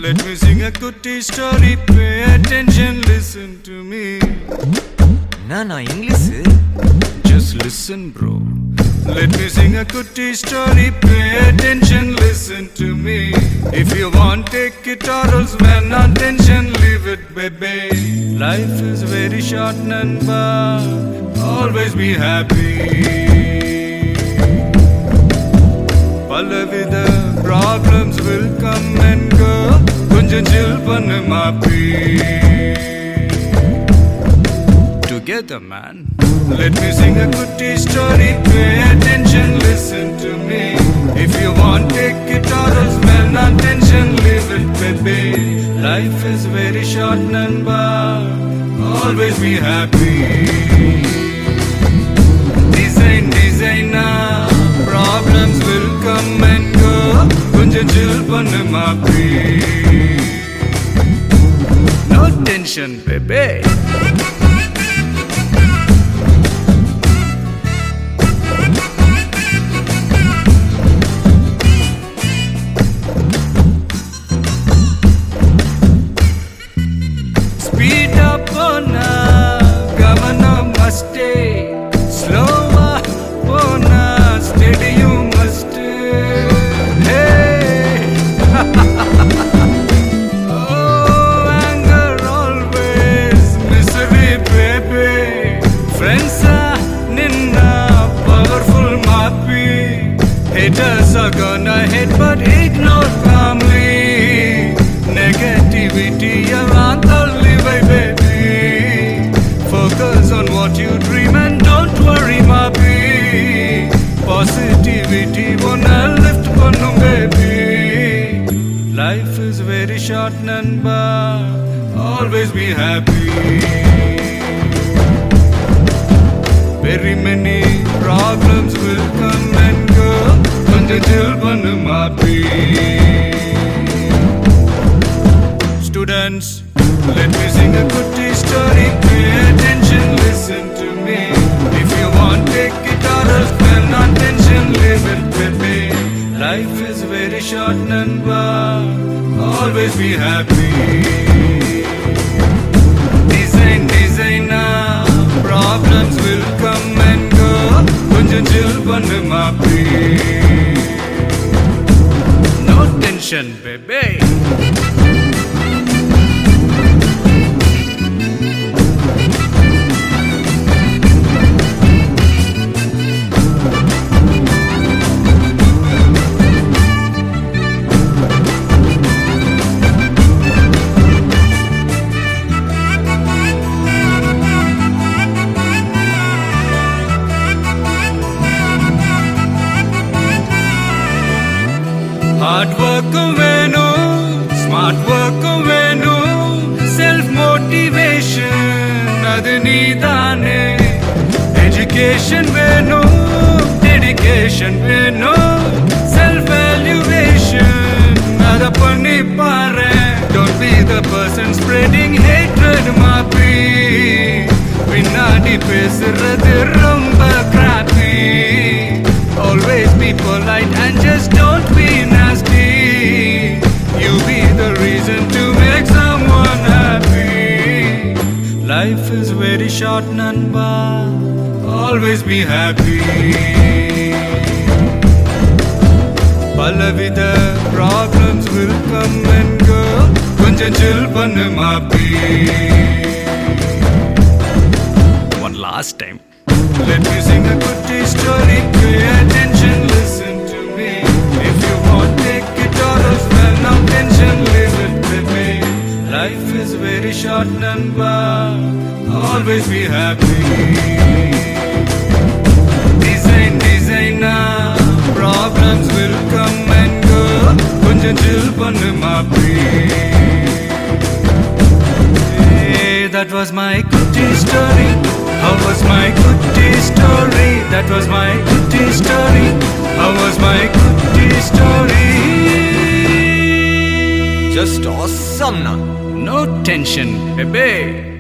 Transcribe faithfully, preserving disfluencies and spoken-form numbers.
Let me sing a goody story. Pay attention, listen to me. Nana English? Just listen, bro. Let me sing a goody story. Pay attention, listen to me. If you want, take it or else when attention, leave it, baby. Life is very short, Nanba. Always be happy. Palavida problems will come and go. Kunjan chill pannu maapi. Together, man. Let me sing a goody story. Pay attention, listen to me. If you want, take it or else when attention, leave it, baby. Life is very short, Nanba. Always be happy. Design, designer. Problems will come and go. Kunjan chill pannu maapi. No tension, baby. Speed up on a governor must stay. Slow up on a steady you must stay. Hey, oh anger always misery, baby. Friends are ninna powerful maapi. Haters are gonna hate but ignore calmly. Negativity around the live, baby. Focus on what you dream and don't worry, maapi. Positivity wanna lift pannu, baby. Life is very short, Nanba. Always be happy. Very many problems will come and go. Kunjan chill pannu maapi. Students, let me sing a goody story. Pay attention, listen to me. If you want, take it or else when attention, leave it, baby. Life is very short, Nanba. Always be happy. Design, designer. Problems will come and go. Kunjan chill pannu maapi. No tension, baby. Hard work venu, smart work venu, self motivation adu needane. Education venu, dedication venu, self valuation ada panni paare. Don't be the person spreading hatred, maapi. Pinnadi pesuradhu romba crappy. Always be polite and just don't be nasty. You be the reason to make someone happy. Life is very short, Nanba. Always be happy. Palavida problems will come and go. Kunjan chill pannu maapi. One last time. Let me sing a goody story. Pay attention, listen to me. If you want, take it or else when attention, leave it, baby. Life is very short, Nanba. Always be happy. Design, designer. Problems will come and go. Kunjan chill pannu maapi. Hey, that was my goody story. How was my goody story? That was my goody story. How was my goody story? Just awesome, na. No tension, baby.